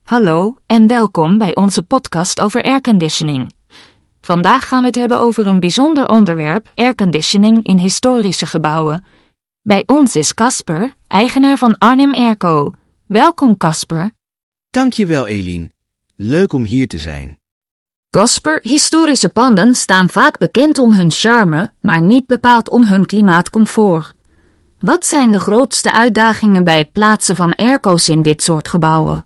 Hallo en welkom bij onze podcast over airconditioning. Vandaag gaan we het hebben over een bijzonder onderwerp, airconditioning in historische gebouwen. Bij ons is Casper, eigenaar van Arnhem Airco. Welkom Casper. Dankjewel Eline. Leuk om hier te zijn. Casper, historische panden staan vaak bekend om hun charme, maar niet bepaald om hun klimaatcomfort. Wat zijn de grootste uitdagingen bij het plaatsen van airco's in dit soort gebouwen?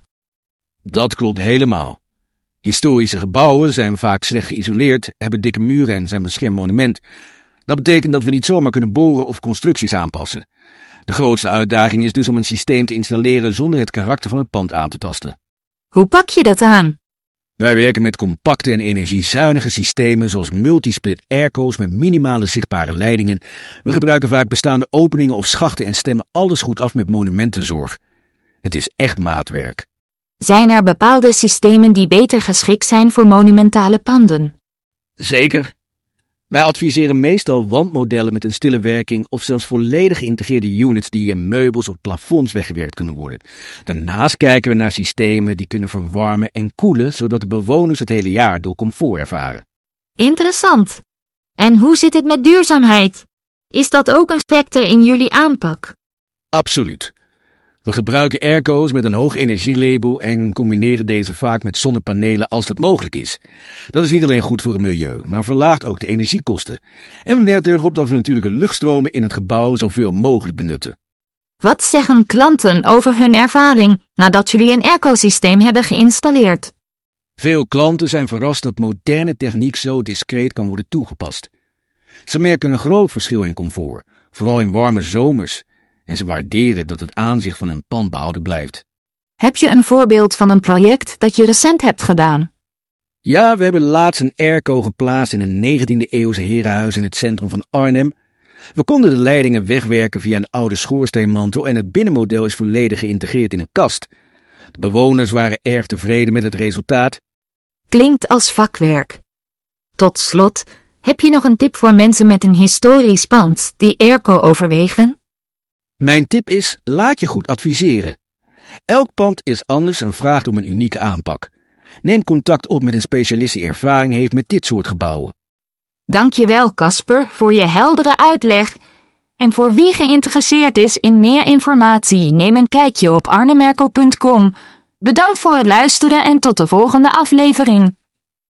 Dat klopt helemaal. Historische gebouwen zijn vaak slecht geïsoleerd, hebben dikke muren en zijn beschermd monument. Dat betekent dat we niet zomaar kunnen boren of constructies aanpassen. De grootste uitdaging is dus om een systeem te installeren zonder het karakter van het pand aan te tasten. Hoe pak je dat aan? Wij werken met compacte en energiezuinige systemen zoals multisplit airco's met minimale zichtbare leidingen. We gebruiken vaak bestaande openingen of schachten en stemmen alles goed af met monumentenzorg. Het is echt maatwerk. Zijn er bepaalde systemen die beter geschikt zijn voor monumentale panden? Zeker. Wij adviseren meestal wandmodellen met een stille werking of zelfs volledig geïntegreerde units die in meubels of plafonds weggewerkt kunnen worden. Daarnaast kijken we naar systemen die kunnen verwarmen en koelen, zodat de bewoners het hele jaar door comfort ervaren. Interessant. En hoe zit het met duurzaamheid? Is dat ook een factor in jullie aanpak? Absoluut. We gebruiken airco's met een hoog energielabel en combineren deze vaak met zonnepanelen als dat mogelijk is. Dat is niet alleen goed voor het milieu, maar verlaagt ook de energiekosten. En we letten erop dat we natuurlijke luchtstromen in het gebouw zoveel mogelijk benutten. Wat zeggen klanten over hun ervaring nadat jullie een airco-systeem hebben geïnstalleerd? Veel klanten zijn verrast dat moderne techniek zo discreet kan worden toegepast. Ze merken een groot verschil in comfort, vooral in warme zomers. En ze waarderen dat het aanzicht van een pand behouden blijft. Heb je een voorbeeld van een project dat je recent hebt gedaan? Ja, we hebben laatst een airco geplaatst in een 19e-eeuwse herenhuis in het centrum van Arnhem. We konden de leidingen wegwerken via een oude schoorsteenmantel en het binnenmodel is volledig geïntegreerd in een kast. De bewoners waren erg tevreden met het resultaat. Klinkt als vakwerk. Tot slot, heb je nog een tip voor mensen met een historisch pand die airco overwegen? Mijn tip is, laat je goed adviseren. Elk pand is anders en vraagt om een unieke aanpak. Neem contact op met een specialist die ervaring heeft met dit soort gebouwen. Dankjewel Casper voor je heldere uitleg. En voor wie geïnteresseerd is in meer informatie, neem een kijkje op arnhemairco.com. Bedankt voor het luisteren en tot de volgende aflevering.